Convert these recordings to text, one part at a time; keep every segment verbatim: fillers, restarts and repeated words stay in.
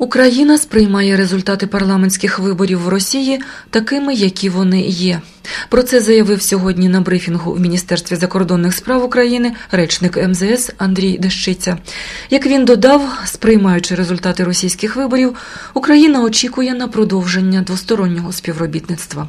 Україна сприймає результати парламентських виборів в Росії такими, які вони є. Про це заявив сьогодні на брифінгу в Міністерстві закордонних справ України речник ем зе ес Андрій Дещиця. Як він додав, сприймаючи результати російських виборів, Україна очікує на продовження двостороннього співробітництва.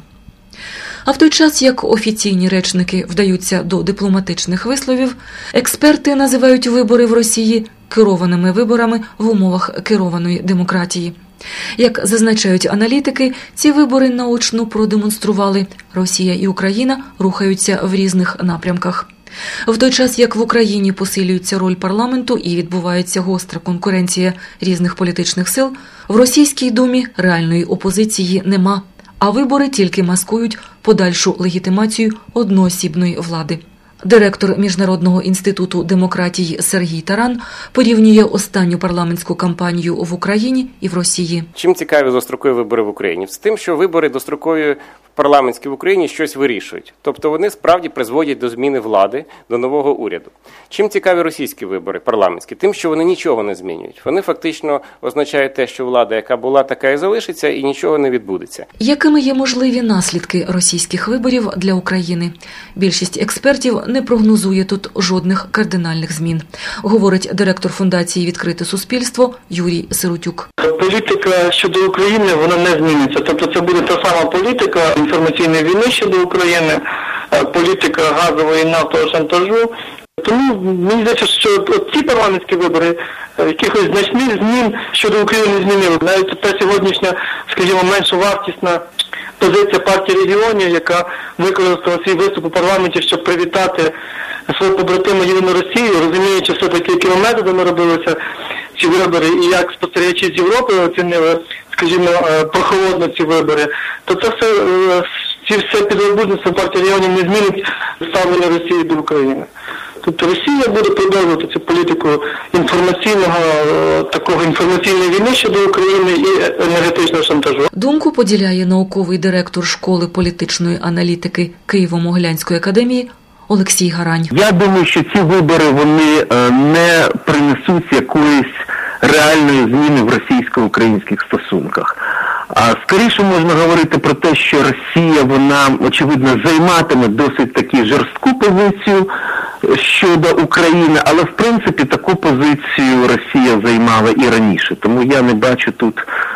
А в той час, як офіційні речники вдаються до дипломатичних висловів, експерти називають вибори в Росії керованими виборами в умовах керованої демократії. Як зазначають аналітики, ці вибори наочно продемонстрували – Росія і Україна рухаються в різних напрямках. В той час, як в Україні посилюється роль парламенту і відбувається гостра конкуренція різних політичних сил, в Російській Думі реальної опозиції нема, а вибори тільки маскують подальшу легітимацію одноосібної влади. Директор Міжнародного інституту демократії Сергій Таран порівнює останню парламентську кампанію в Україні і в Росії. Чим цікаві дострокові вибори в Україні? З тим, що вибори дострокові парламентські в Україні щось вирішують. Тобто вони справді призводять до зміни влади, до нового уряду. Чим цікаві російські вибори парламентські? Тим, що вони нічого не змінюють. Вони фактично означають те, що влада, яка була, така і залишиться, і нічого не відбудеться. Якими є можливі наслідки російських виборів для України? Більшість експертів не прогнозує тут жодних кардинальних змін, говорить директор фундації «Відкрите суспільство» Юрій Сиротюк. Політика щодо України, вона не зміниться. Тобто це буде та сама політика інформаційної війни щодо України, політика газової і нафтового шантажу. Тому мені здається, що от ці парламентські вибори якихось значних змін щодо України не змінили. Навіть та сьогоднішня, скажімо, меншовартісна позиція партії регіонів, яка використала свій виступ у парламенті, щоб привітати свого побратима Єдину Росію, розуміючи все-таки, якими методами робилися ці вибори і як спостерігачі з Європи оцінили, скажімо, прохолодно ці вибори, то це все, ці все підробництво партії регіонів не змінить ставлення Росії до України. Тобто Росія буде продовжувати цю політику інформаційного, такого інформаційної війни щодо України і енергетичного шантажу. Думку поділяє науковий директор школи політичної аналітики Києво-Могилянської академії Олексій Гарань. Я думаю, що ці вибори, вони не принесуть якоїсь реальної зміни в російсько-українських стосунках. А скоріше можна говорити про те, що Росія, вона, очевидно, займатиме досить таку жорстку позицію щодо України, але, в принципі, таку позицію Росія займала і раніше. Тому я не бачу тут,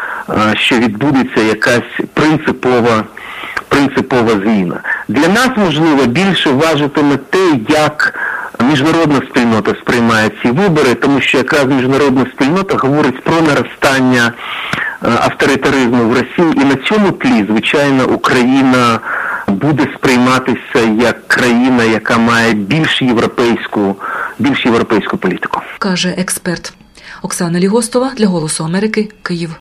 що відбудеться якась принципова, принципова зміна. Для нас, можливо, більше важитиме те, як міжнародна спільнота сприймає ці вибори, тому що якраз міжнародна спільнота говорить про наростання авторитаризму в Росії, і на цьому тлі, звичайно, Україна буде сприйматися як країна, яка має більш європейську, більш європейську політику. Каже експерт. Оксана Лігостова для «Голосу Америки», Київ.